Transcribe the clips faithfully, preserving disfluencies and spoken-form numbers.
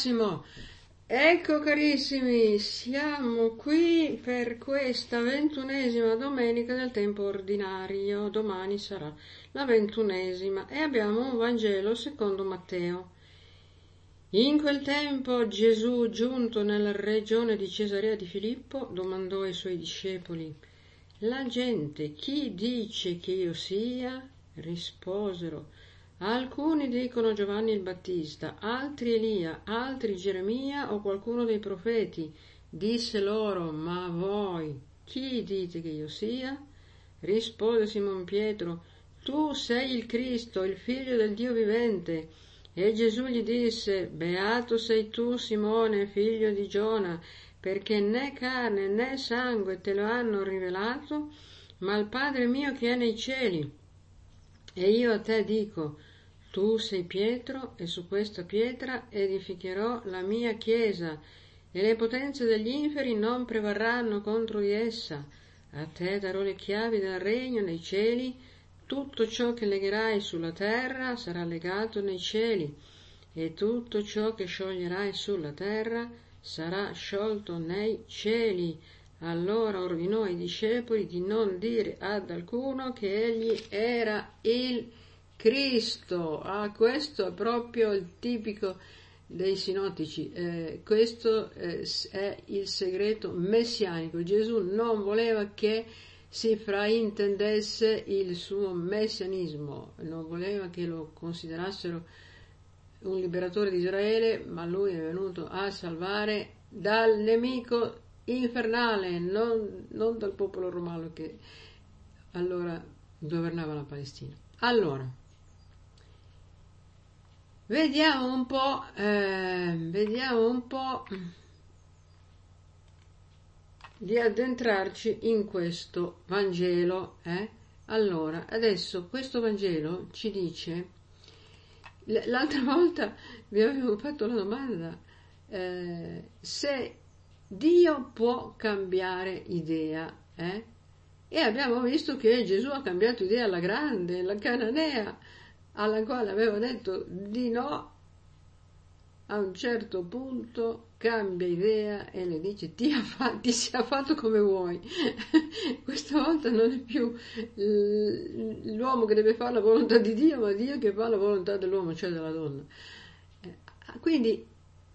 Massimo. Ecco carissimi, siamo qui per questa ventunesima domenica del tempo ordinario, domani sarà la ventunesima e abbiamo un Vangelo secondo Matteo. In quel tempo Gesù, giunto nella regione di Cesarea di Filippo, domandò ai suoi discepoli: la gente chi dice che io sia? Risposero: alcuni dicono Giovanni il Battista, altri Elia, altri Geremia o qualcuno dei profeti. Disse loro: ma voi chi dite che io sia? Rispose Simon Pietro: tu sei il Cristo, il figlio del Dio vivente. E Gesù gli disse: beato sei tu, Simone, figlio di Giona, perché né carne né sangue te lo hanno rivelato, ma il Padre mio che è nei cieli. E io a te dico: tu sei Pietro, e su questa pietra edificherò la mia chiesa, e le potenze degli inferi non prevarranno contro di essa. A te darò le chiavi del regno nei cieli. Tutto ciò che legherai sulla terra sarà legato nei cieli, e tutto ciò che scioglierai sulla terra sarà sciolto nei cieli. Allora ordinò ai discepoli di non dire ad alcuno che egli era il Cristo. Ah, questo è proprio il tipico dei sinottici, eh, questo eh, è il segreto messianico. Gesù non voleva che si fraintendesse il suo messianismo, non voleva che lo considerassero un liberatore di Israele, ma lui è venuto a salvare dal nemico infernale, non, non dal popolo romano che allora governava la Palestina. Allora, vediamo un po', eh, vediamo un po' di addentrarci in questo Vangelo. Eh? Allora, adesso questo Vangelo ci dice, l'altra volta vi avevo fatto la domanda, eh, se Dio può cambiare idea, eh? E abbiamo visto che Gesù ha cambiato idea alla grande, la cananea, alla quale aveva detto di no, a un certo punto cambia idea e le dice: ti, fa, ti sia fatto come vuoi. Questa volta non è più l'uomo che deve fare la volontà di Dio, ma Dio che fa la volontà dell'uomo, cioè della donna. Quindi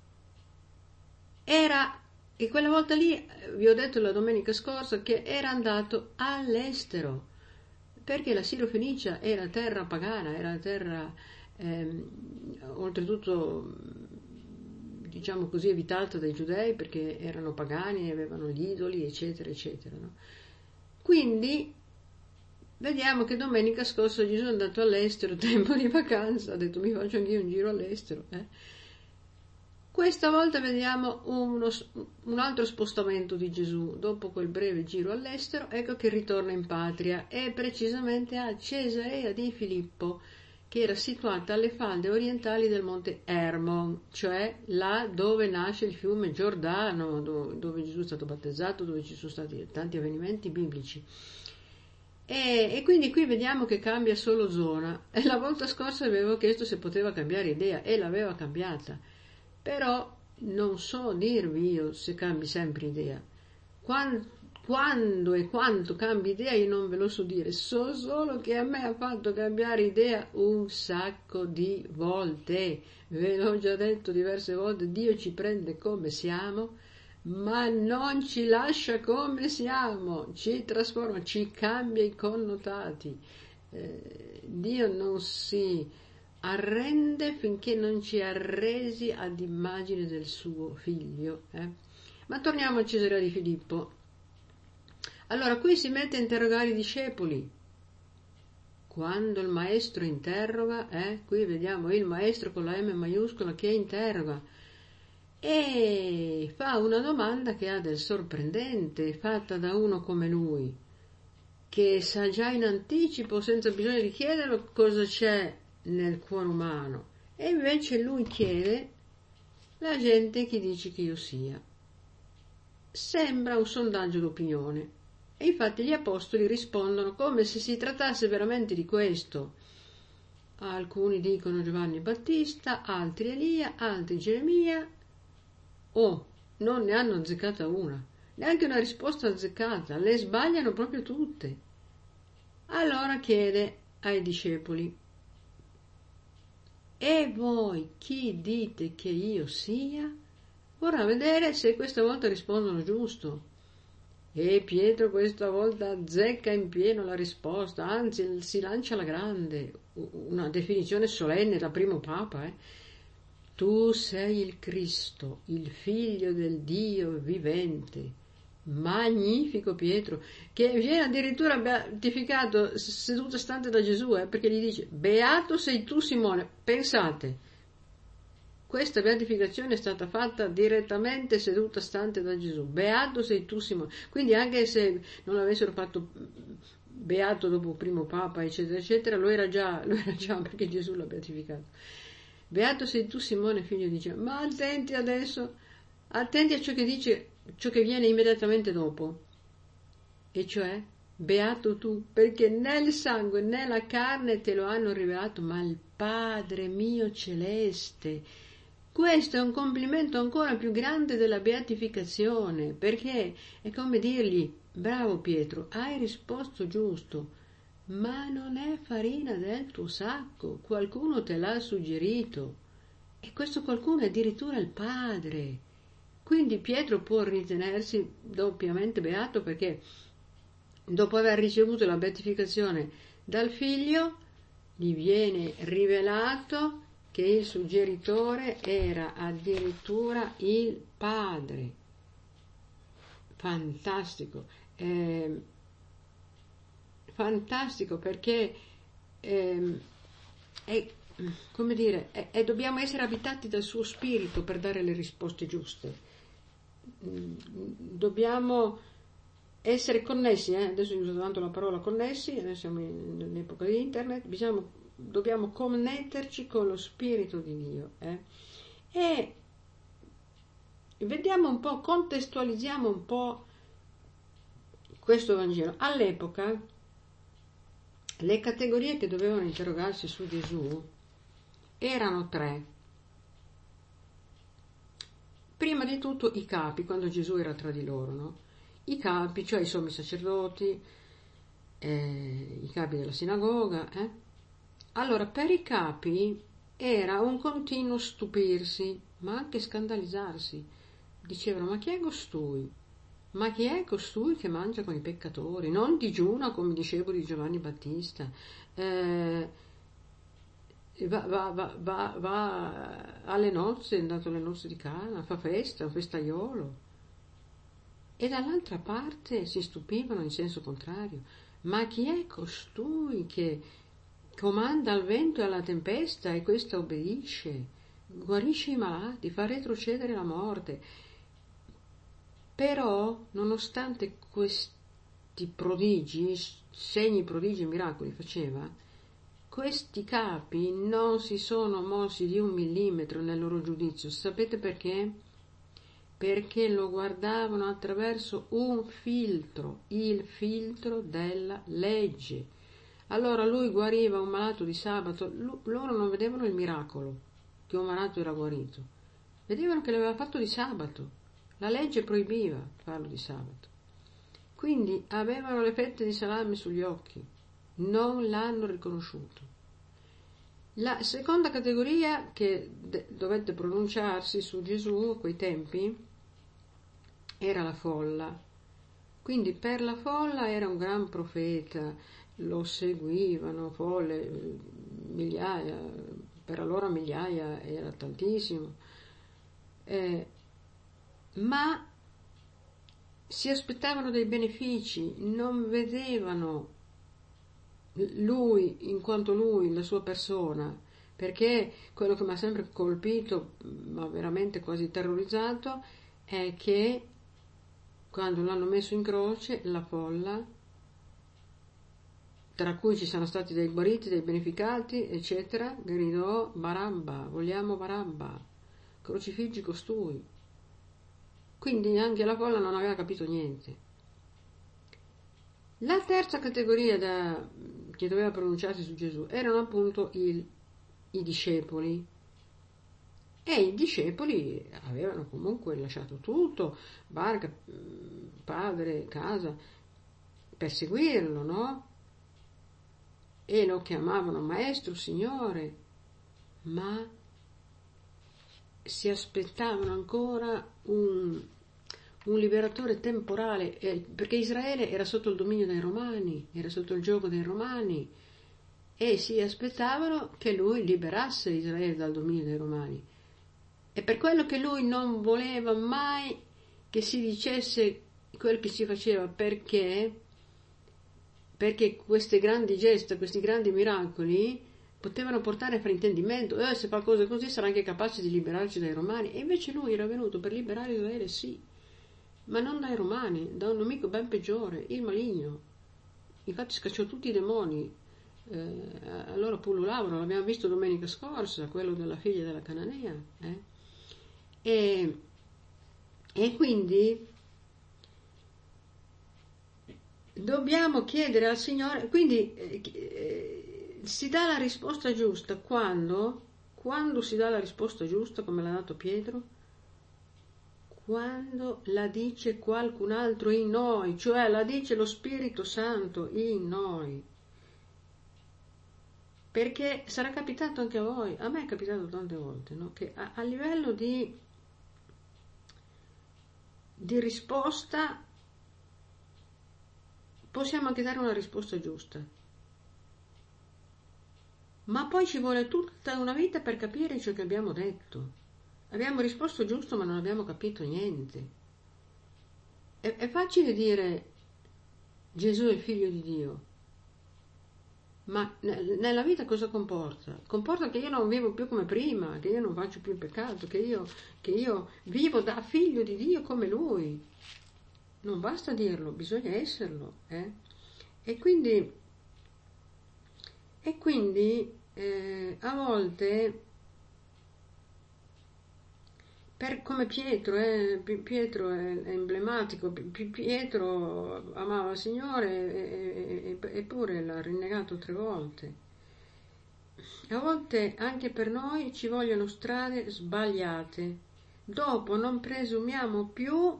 era, e quella volta lì vi ho detto la domenica scorsa che era andato all'estero, perché la Siro-Fenicia era terra pagana, era terra ehm, oltretutto diciamo così evitata dai giudei perché erano pagani, avevano gli idoli eccetera eccetera, no? Quindi vediamo che domenica scorsa Gesù è andato all'estero, tempo di vacanza, ha detto mi faccio anch'io un giro all'estero, eh? Questa volta vediamo uno, un altro spostamento di Gesù. Dopo quel breve giro all'estero, ecco che ritorna in patria, e precisamente a Cesarea di Filippo, che era situata alle falde orientali del monte Hermon, cioè là dove nasce il fiume Giordano, dove Gesù è stato battezzato, dove ci sono stati tanti avvenimenti biblici. E, e quindi qui vediamo che cambia solo zona. E la volta scorsa avevo chiesto se poteva cambiare idea, e l'aveva cambiata. Però non so dirvi io se cambi sempre idea. Quando, quando e quanto cambi idea io non ve lo so dire, so solo che a me ha fatto cambiare idea un sacco di volte. Ve l'ho già detto diverse volte, Dio ci prende come siamo, ma non ci lascia come siamo, ci trasforma, ci cambia i connotati. Eh, Dio non si arrende finché non ci ha resi ad immagine del suo figlio. Eh? Ma torniamo a Cesarea di Filippo. Allora, qui si mette a interrogare i discepoli. Quando il maestro interroga, eh? Qui vediamo il maestro con la M maiuscola che interroga, e fa una domanda che ha del sorprendente, fatta da uno come lui, che sa già in anticipo, senza bisogno di chiederlo, cosa c'è nel cuore umano, e invece lui chiede: la gente chi dice che io sia? Sembra un sondaggio d'opinione, e infatti gli apostoli rispondono come se si trattasse veramente di questo. Alcuni dicono Giovanni Battista, altri Elia, altri Geremia, Oh, non ne hanno azzeccata una, neanche una risposta azzeccata, le sbagliano proprio tutte. Allora chiede ai discepoli: e voi chi dite che io sia? Vorrà vedere se questa volta rispondono giusto. E Pietro questa volta azzecca in pieno la risposta, anzi si lancia alla grande, una definizione solenne da primo papa. Eh? Tu sei il Cristo, il figlio del Dio vivente. Magnifico Pietro, che viene addirittura beatificato seduto stante da Gesù, eh, perché gli dice: beato sei tu Simone. Pensate, questa beatificazione è stata fatta direttamente seduta stante da Gesù. Beato sei tu Simone. Quindi anche se non l'avessero fatto beato dopo primo papa, eccetera, eccetera, lo era già, lo era già perché Gesù l'ha beatificato. Beato sei tu Simone, figlio di Giovanni. Ma attenti adesso, attenti a ciò che dice, ciò che viene immediatamente dopo. E cioè, beato tu, perché né il sangue né la carne te lo hanno rivelato, ma il Padre mio celeste. Questo è un complimento ancora più grande della beatificazione, perché è come dirgli: bravo Pietro, hai risposto giusto, ma non è farina del tuo sacco, qualcuno te l'ha suggerito, e questo qualcuno è addirittura il Padre. Quindi Pietro può ritenersi doppiamente beato, perché dopo aver ricevuto la beatificazione dal Figlio gli viene rivelato che il suggeritore era addirittura il Padre. Fantastico, eh, fantastico, perché eh, è, come dire, è, è, dobbiamo essere abitati dal suo spirito per dare le risposte giuste. Dobbiamo essere connessi, eh? Adesso uso tanto la parola connessi, adesso siamo in, nell'epoca di internet, bisogna dobbiamo connetterci con lo Spirito di Dio, eh? E vediamo un po', contestualizziamo un po' questo Vangelo. All'epoca le categorie che dovevano interrogarsi su Gesù erano tre. Prima di tutto i capi, quando Gesù era tra di loro, no? I capi, cioè i sommi sacerdoti, eh, i capi della sinagoga, eh? Allora, per i capi era un continuo stupirsi, ma anche scandalizzarsi. Dicevano: ma chi è costui? Ma chi è costui che mangia con i peccatori? Non digiuna come discepoli di Giovanni Battista. Eh, va, va, va, va, va alle nozze, è andato alle nozze di Cana, fa festa, un festaiolo. E dall'altra parte si stupivano in senso contrario. Ma chi è costui che comanda al vento e alla tempesta e questa obbedisce, guarisce i malati, fa retrocedere la morte? Però, nonostante questi prodigi, segni, prodigi e miracoli faceva, questi capi non si sono mossi di un millimetro nel loro giudizio. Sapete perché? Perché lo guardavano attraverso un filtro, il filtro della legge. Allora lui guariva un malato di sabato, loro non vedevano il miracolo che un malato era guarito, vedevano che l'aveva fatto di sabato, la legge proibiva farlo di sabato, quindi avevano le fette di salame sugli occhi, non l'hanno riconosciuto. La seconda categoria che de- dovette pronunciarsi su Gesù a quei tempi era la folla. Quindi per la folla era un gran profeta, lo seguivano folle, migliaia, per allora migliaia era tantissimo, eh, ma si aspettavano dei benefici, non vedevano lui in quanto lui, la sua persona, perché quello che mi ha sempre colpito, ma veramente quasi terrorizzato, è che quando l'hanno messo in croce, la folla, tra cui ci sono stati dei guariti, dei beneficati, eccetera, gridò: Barabba, vogliamo Barabba, crocifiggi costui. Quindi anche la folla non aveva capito niente. La terza categoria da, che doveva pronunciarsi su Gesù erano appunto il, i discepoli. E i discepoli avevano comunque lasciato tutto, barca, padre, casa, per seguirlo, no? E lo chiamavano maestro, signore, ma si aspettavano ancora un, un liberatore temporale, eh, perché Israele era sotto il dominio dei Romani, era sotto il giogo dei Romani, e si aspettavano che lui liberasse Israele dal dominio dei Romani. E per quello che lui non voleva mai che si dicesse quel che si faceva, perché perché queste grandi gesta, questi grandi miracoli potevano portare a fraintendimento, eh, se fa cose così sarà anche capace di liberarci dai Romani, e invece lui era venuto per liberare Israele, sì, ma non dai Romani, da un nemico ben peggiore, il maligno. Infatti scacciò tutti i demoni, eh, allora pullulavano, l'abbiamo visto domenica scorsa, quello della figlia della Cananea, eh? e, e quindi dobbiamo chiedere al Signore, quindi eh, si dà la risposta giusta quando, quando si dà la risposta giusta, come l'ha dato Pietro, quando la dice qualcun altro in noi, cioè la dice lo Spirito Santo in noi. Perché sarà capitato anche a voi, a me è capitato tante volte, no? Che a, a livello di, di risposta possiamo anche dare una risposta giusta, ma poi ci vuole tutta una vita per capire ciò che abbiamo detto. Abbiamo risposto giusto ma non abbiamo capito niente. È, è facile dire Gesù è il figlio di Dio, ma nella vita cosa comporta? Comporta che io non vivo più come prima, che io non faccio più il peccato, che io, che io vivo da figlio di Dio come Lui. Non basta dirlo, bisogna esserlo. Eh? E quindi, e quindi eh, a volte, per, come Pietro, eh, Pietro è, è emblematico, Pietro amava il Signore eppure l'ha rinnegato tre volte. A volte anche per noi ci vogliono strade sbagliate. Dopo non presumiamo più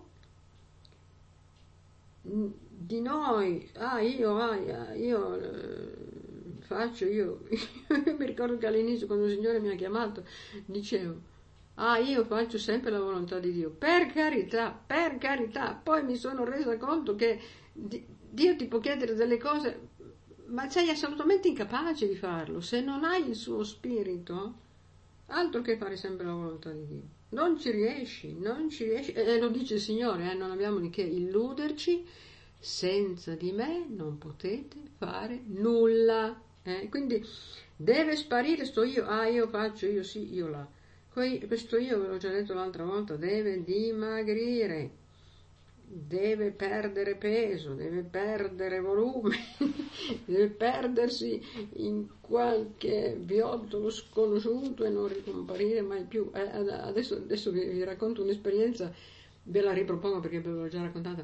di noi, ah io, ah, io eh, faccio, io, io mi ricordo che all'inizio quando il Signore mi ha chiamato dicevo, ah io faccio sempre la volontà di Dio, per carità, per carità, poi mi sono resa conto che Dio ti può chiedere delle cose, ma sei assolutamente incapace di farlo, se non hai il suo spirito, altro che fare sempre la volontà di Dio. Non ci riesci, non ci riesci, e lo dice il Signore, eh, non abbiamo di che illuderci, senza di me non potete fare nulla. Eh? Quindi deve sparire sto io, ah io faccio, io sì, io là. Questo io, ve l'ho già detto l'altra volta, deve dimagrire, deve perdere peso, deve perdere volume, deve perdersi in qualche viottolo sconosciuto e non ricomparire mai più. Eh, adesso, adesso vi, vi racconto un'esperienza, ve la ripropongo perché ve l'ho già raccontata,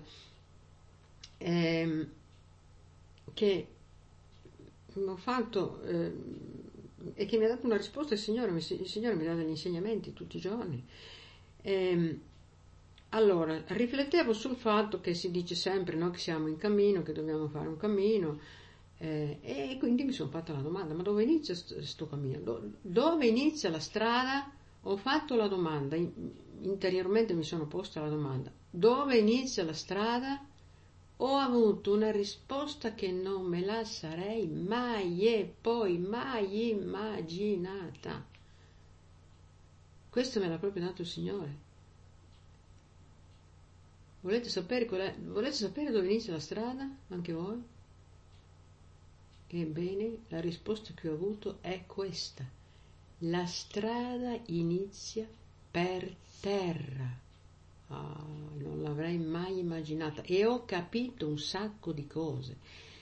eh, che ho fatto eh, e che mi ha dato una risposta il Signore, il Signore mi dà degli insegnamenti tutti i giorni. Eh, Allora, riflettevo sul fatto che si dice sempre, no, che siamo in cammino, che dobbiamo fare un cammino, eh, e quindi mi sono fatta la domanda, ma dove inizia questo cammino? Do, dove inizia la strada? Ho fatto la domanda, in, interiormente mi sono posta la domanda, dove inizia la strada? Ho avuto una risposta che non me la sarei mai e poi mai immaginata. Questo me l'ha proprio dato il Signore. Volete sapere, qual è, volete sapere dove inizia la strada? Anche voi? Ebbene, la risposta che ho avuto è questa. La strada inizia per terra. Ah, non l'avrei mai immaginata. E ho capito un sacco di cose.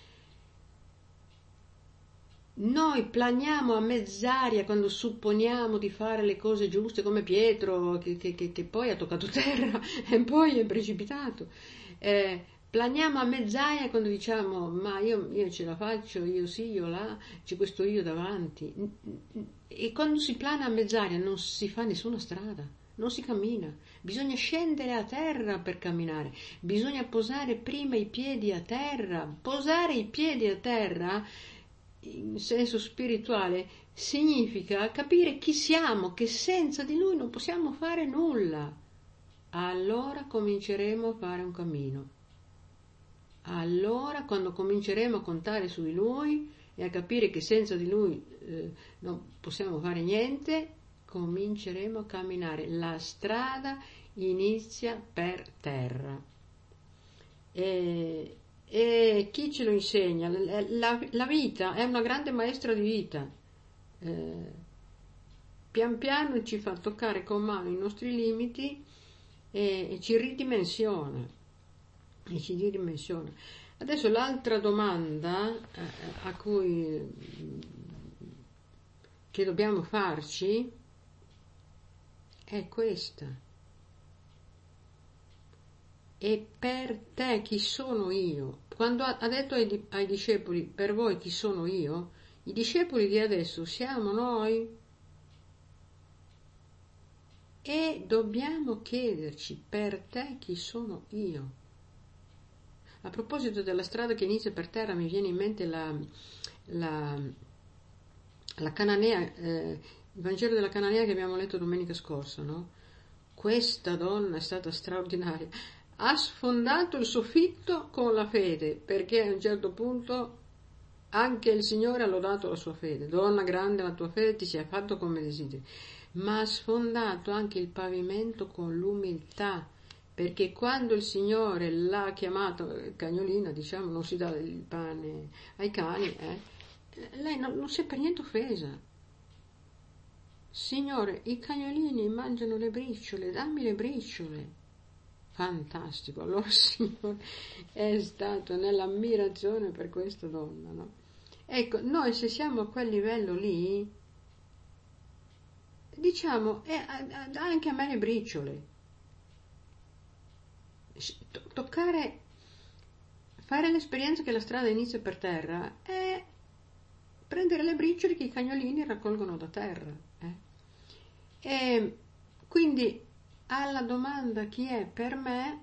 Noi planiamo a mezz'aria quando supponiamo di fare le cose giuste, come Pietro, che, che, che poi ha toccato terra e poi è precipitato. Eh, planiamo a mezz'aria quando diciamo ma io, io ce la faccio, io sì, io là, c'è questo io davanti. E quando si plana a mezz'aria non si fa nessuna strada, non si cammina. Bisogna scendere a terra per camminare, bisogna posare prima i piedi a terra. Posare i piedi a terra, in senso spirituale, significa capire chi siamo, che senza di Lui non possiamo fare nulla. Allora cominceremo a fare un cammino. Allora, quando cominceremo a contare su di Lui e a capire che senza di Lui eh, non possiamo fare niente, cominceremo a camminare. La strada inizia per terra. E, e chi ce lo insegna? La, la, la vita è una grande maestra di vita. Eh, pian piano ci fa toccare con mano i nostri limiti e, e ci ridimensiona. E ci ridimensiona. Adesso l'altra domanda eh, a cui che dobbiamo farci è questa: e per te chi sono io? Quando ha, ha detto ai, ai discepoli per voi chi sono io, i discepoli di adesso siamo noi, e dobbiamo chiederci per te chi sono io. A proposito della strada che inizia per terra, mi viene in mente la, la, la Cananea, eh, il Vangelo della Cananea che abbiamo letto domenica scorsa, no? Questa donna è stata straordinaria, ha sfondato il soffitto con la fede, perché a un certo punto anche il Signore ha lodato la sua fede. Donna grande, la tua fede ti sia fatto come desideri, ma ha sfondato anche il pavimento con l'umiltà, perché quando il Signore l'ha chiamata cagnolina, diciamo, non si dà il pane ai cani, eh, lei non, non si è per niente offesa. Signore, i cagnolini mangiano le briciole, dammi le briciole. Fantastico. Allora il Signore è stato nell'ammirazione per questa donna, no? Ecco, noi se siamo a quel livello lì, diciamo, eh, anche a me le briciole. Toccare, fare l'esperienza che la strada inizia per terra è prendere le briciole che i cagnolini raccolgono da terra. Eh? E quindi alla domanda chi è per me,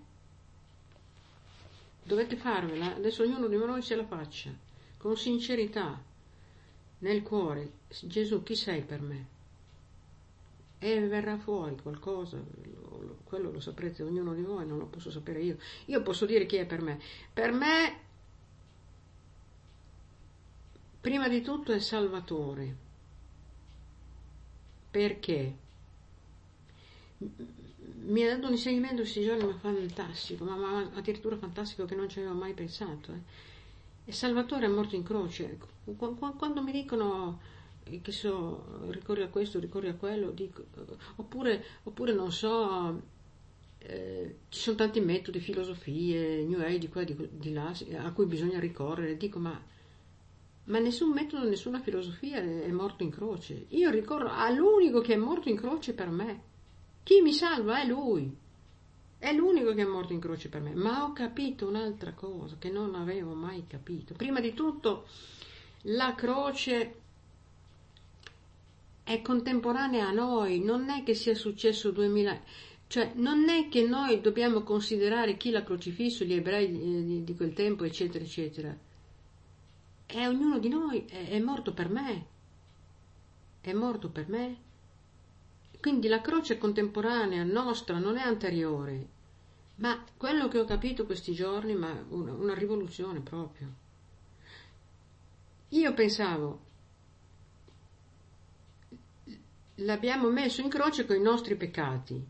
dovete farvela, adesso ognuno di noi se la faccia, con sincerità, nel cuore: Gesù, chi sei per me? E verrà fuori qualcosa, quello lo saprete ognuno di voi, non lo posso sapere io. Io posso dire chi è per me. Per me, prima di tutto, è Salvatore. Perché? Mi ha dato un insegnamento questi giorni, ma fantastico, ma, ma addirittura fantastico, che non ci avevo mai pensato. Eh. E Salvatore è morto in croce. Quando mi dicono che so, ricorri a questo, ricorri a quello, dico, oppure, oppure non so, eh, ci sono tanti metodi, filosofie, New Age, di qua, di, di là, a cui bisogna ricorrere. Dico, ma, ma nessun metodo, nessuna filosofia è morto in croce. Io ricorro all'unico che è morto in croce per me. Chi mi salva è Lui. È l'unico che è morto in croce per me. Ma ho capito un'altra cosa che non avevo mai capito. Prima di tutto, la croce è contemporanea a noi, non è che sia successo duemila, cioè non è che noi dobbiamo considerare chi l'ha crocifisso, gli ebrei di, di quel tempo, eccetera, eccetera. E ognuno di noi è, è morto per me, è morto per me. Quindi la croce è contemporanea, nostra, non è anteriore. Ma quello che ho capito questi giorni, ma una, una rivoluzione proprio. Io pensavo, l'abbiamo messo in croce con i nostri peccati,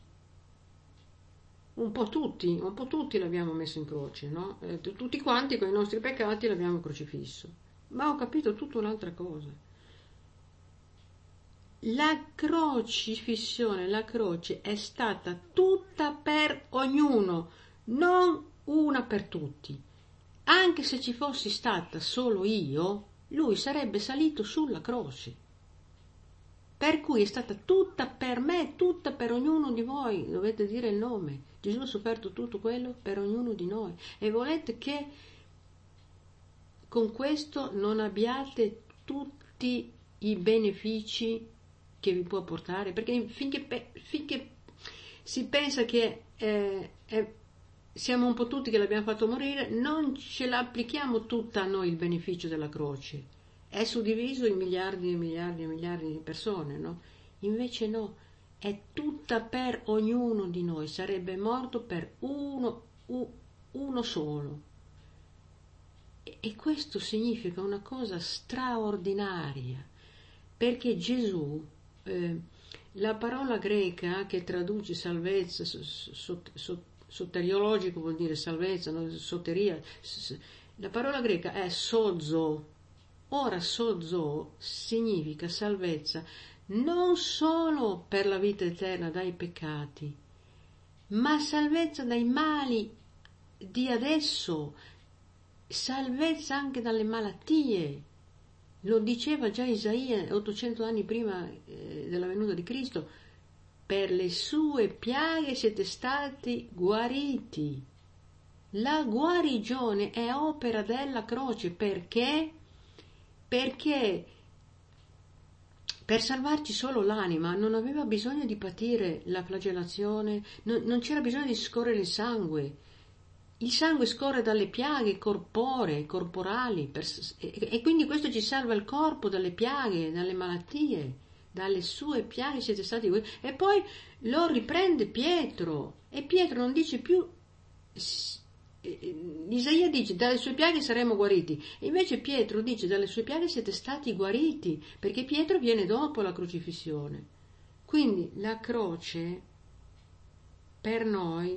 un po' tutti, un po' tutti l'abbiamo messo in croce, no? Eh, tutti quanti con i nostri peccati l'abbiamo crocifisso, ma ho capito tutta un'altra cosa. La crocifissione, la croce è stata tutta per ognuno, non una per tutti. Anche se ci fossi stata solo io, lui sarebbe salito sulla croce. per cui è stata tutta per me, tutta per ognuno di voi, dovete dire il nome. Gesù ha sofferto tutto quello per ognuno di noi, e volete che con questo non abbiate tutti i benefici che vi può portare, perché finché, finché si pensa che eh, eh, siamo un po' tutti che l'abbiamo fatto morire, non ce l'applichiamo tutta a noi il beneficio della croce. È suddiviso in miliardi e miliardi e miliardi di persone, no? Invece no, è tutta per ognuno di noi, sarebbe morto per uno, uno solo. E, e questo significa una cosa straordinaria, perché Gesù, eh, la parola greca che traduce salvezza, sot, sot, soteriologico vuol dire salvezza, no? Soteria, la parola greca è sozo. Ora sozo significa salvezza non solo per la vita eterna dai peccati, ma salvezza dai mali di adesso, salvezza anche dalle malattie. Lo diceva già Isaia ottocento anni prima eh, della venuta di Cristo: per le sue piaghe siete stati guariti. La guarigione è opera della croce. Perché? Perché per salvarci solo l'anima non aveva bisogno di patire la flagellazione, non, non c'era bisogno di scorrere il sangue. Il sangue scorre dalle piaghe corporee, corporali, per, e, e quindi questo ci salva il corpo dalle piaghe, dalle malattie. Dalle sue piaghe siete stati guariti. E poi lo riprende Pietro, e Pietro non dice più, Isaia dice dalle sue piaghe saremo guariti, e invece Pietro dice dalle sue piaghe siete stati guariti, perché Pietro viene dopo la crocifissione. Quindi la croce per noi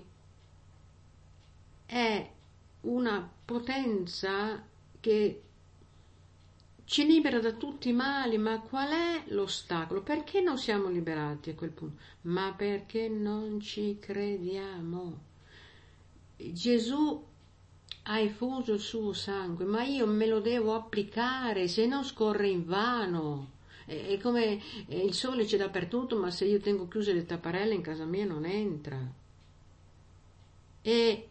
è una potenza che ci libera da tutti i mali. Ma qual è l'ostacolo? Perché non siamo liberati a quel punto? Ma perché non ci crediamo. Gesù ha effuso il suo sangue, ma io me lo devo applicare, se no scorre in vano. È come il sole c'è dappertutto, ma se io tengo chiuse le tapparelle in casa mia non entra. E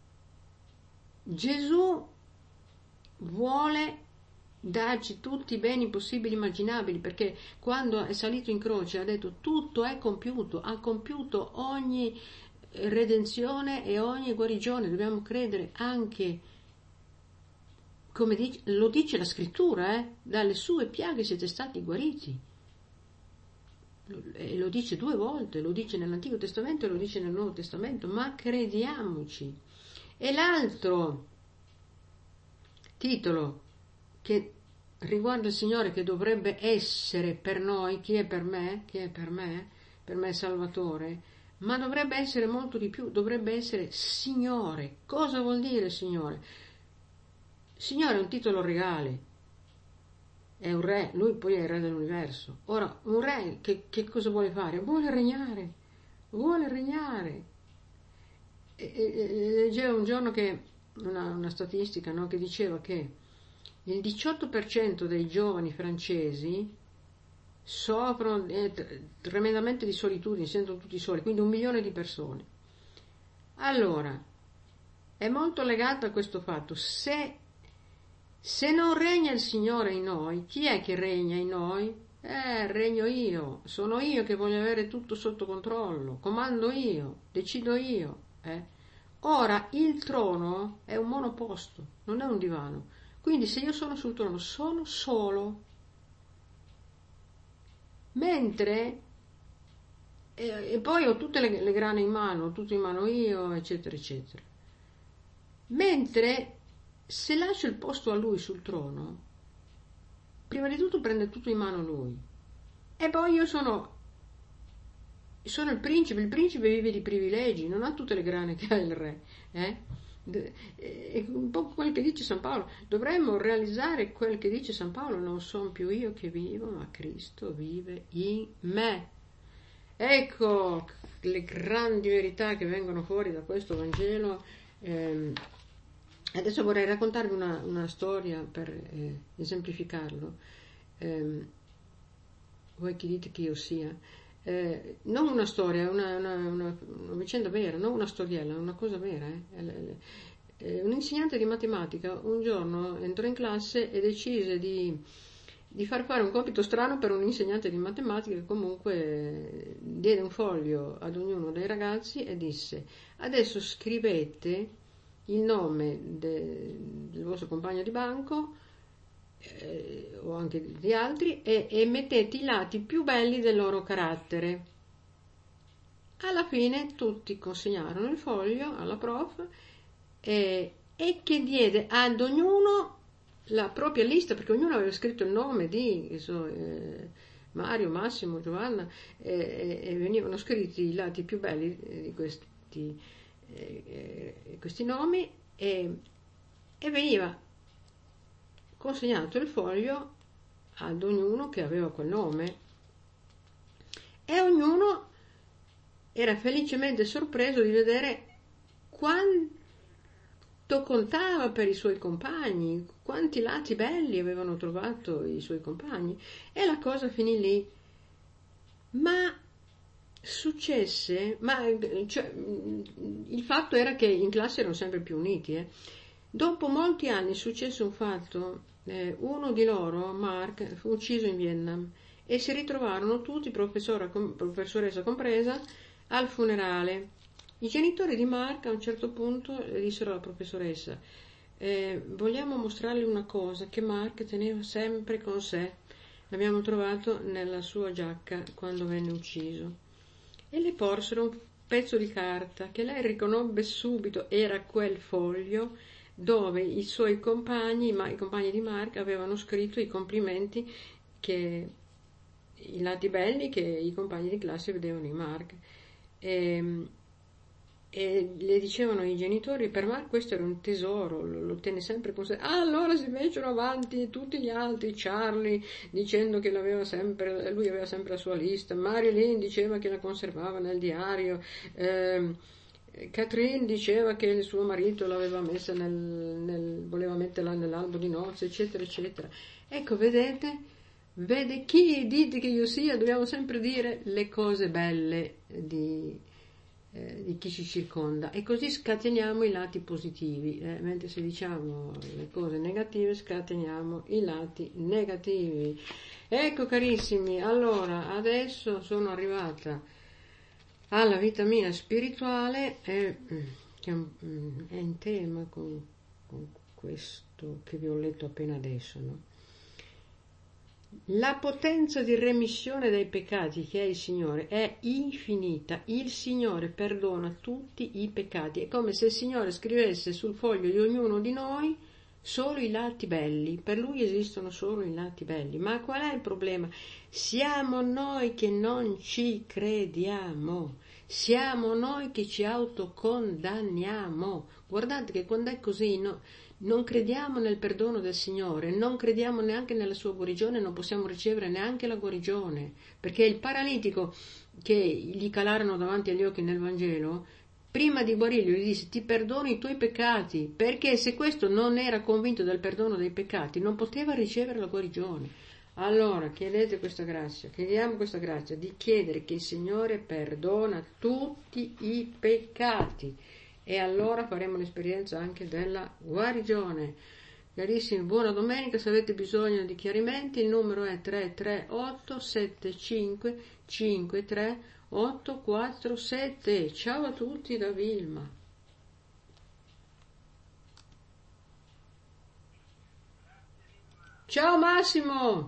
Gesù vuole darci tutti i beni possibili e immaginabili, perché quando è salito in croce ha detto tutto è compiuto, ha compiuto ogni redenzione e ogni guarigione. Dobbiamo credere anche, come dice, lo dice la scrittura, eh? Dalle sue piaghe siete stati guariti, e lo dice due volte, lo dice nell'Antico Testamento e lo dice nel Nuovo Testamento, ma crediamoci. E l'altro titolo che riguarda il Signore, che dovrebbe essere per noi, chi è per me, chi è per me, per me Salvatore, ma dovrebbe essere molto di più, dovrebbe essere Signore. Cosa vuol dire Signore? Signore è un titolo regale, è un re, lui poi è il re dell'universo. Ora, un re che, che cosa vuole fare? Vuole regnare, vuole regnare. E, e, leggevo un giorno che una, una statistica, no, che diceva che il diciotto per cento dei giovani francesi soffrono eh, tremendamente di solitudine, si sentono tutti soli, quindi un milione di persone. Allora, è molto legato a questo fatto: se, se non regna il Signore in noi, chi è che regna in noi? Eh, regno io, sono io che voglio avere tutto sotto controllo, comando io, decido io. Eh. Ora, il trono è un monoposto, non è un divano, quindi se io sono sul trono sono solo. Mentre e, e poi ho tutte le, le grane in mano, tutto in mano io, eccetera eccetera. Mentre se lascio il posto a lui sul trono, prima di tutto prende tutto in mano lui, e poi io sono sono il principe. Il principe vive di privilegi, non ha tutte le grane che ha il re, eh? È un po' quel che dice San Paolo. Dovremmo realizzare quel che dice San Paolo: non sono più io che vivo, ma Cristo vive in me. Ecco le grandi verità che vengono fuori da questo Vangelo. Eh, adesso vorrei raccontarvi una, una storia per eh, esemplificarlo. Eh, voi chi dite che io sia, eh, non una storia, una, una, una, una vicenda vera, non una storiella, una cosa vera. Eh. Eh, un insegnante di matematica un giorno entrò in classe e decise di, di far fare un compito strano per un insegnante di matematica che comunque diede un foglio ad ognuno dei ragazzi e disse: adesso scrivete il nome de, del vostro compagno di banco eh, o anche di altri e, e mettete i lati più belli del loro carattere. Alla fine tutti consegnarono il foglio alla prof e, e che diede ad ognuno la propria lista, perché ognuno aveva scritto il nome di so, eh, Mario, Massimo, Giovanna eh, e venivano scritti i lati più belli di questi, eh, questi nomi e, e veniva consegnato il foglio ad ognuno che aveva quel nome e ognuno era felicemente sorpreso di vedere quanto contava per i suoi compagni, quanti lati belli avevano trovato i suoi compagni, e la cosa finì lì. Ma successe, ma cioè, il fatto era che in classe erano sempre più uniti. Eh. Dopo molti anni successe un fatto, eh, uno di loro, Mark, fu ucciso in Vietnam e si ritrovarono tutti, professoressa compresa, al funerale. I genitori di Mark a un certo punto dissero alla professoressa: eh, vogliamo mostrarle una cosa che Mark teneva sempre con sé, l'abbiamo trovato nella sua giacca quando venne ucciso, e le porsero un pezzo di carta che lei riconobbe subito, era quel foglio dove i suoi compagni, ma i compagni di Mark, avevano scritto i complimenti, che i lati belli che i compagni di classe vedevano in Mark. E, e le dicevano i genitori: per Mark questo era un tesoro, lo, lo tenne sempre con sé. Ah, allora si fecero avanti tutti gli altri, Charlie dicendo che l'aveva sempre, lui aveva sempre la sua lista, Marilyn diceva che la conservava nel diario, eh, Catherine diceva che il suo marito l'aveva messa nel, nel voleva metterla nell'albo di nozze, eccetera eccetera. Ecco, vedete, vede chi dite che io sia, dobbiamo sempre dire le cose belle di Eh, di chi ci circonda, e così scateniamo i lati positivi, eh, mentre se diciamo le cose negative scateniamo i lati negativi. Ecco carissimi, allora adesso sono arrivata alla vitamina spirituale eh, che è, un, è in tema con, con questo che vi ho letto appena adesso, no? La potenza di remissione dei peccati che è il Signore è infinita. Il Signore perdona tutti i peccati. È come se il Signore scrivesse sul foglio di ognuno di noi solo i lati belli. Per Lui esistono solo i lati belli. Ma qual è il problema? Siamo noi che non ci crediamo. Siamo noi che ci autocondanniamo. Guardate che quando è così, no? Non crediamo nel perdono del Signore, non crediamo neanche nella sua guarigione, non possiamo ricevere neanche la guarigione, perché il paralitico che gli calarono davanti agli occhi nel Vangelo, prima di guarirlo gli disse: ti perdono i tuoi peccati, perché se questo non era convinto del perdono dei peccati non poteva ricevere la guarigione. Allora chiedete questa grazia, chiediamo questa grazia di chiedere che il Signore perdona tutti i peccati, e allora faremo l'esperienza anche della guarigione. Carissimi, buona domenica. Se avete bisogno di chiarimenti il numero è tre tre otto sette cinque cinque tre otto quattro sette. Ciao a tutti da Vilma. Ciao Massimo.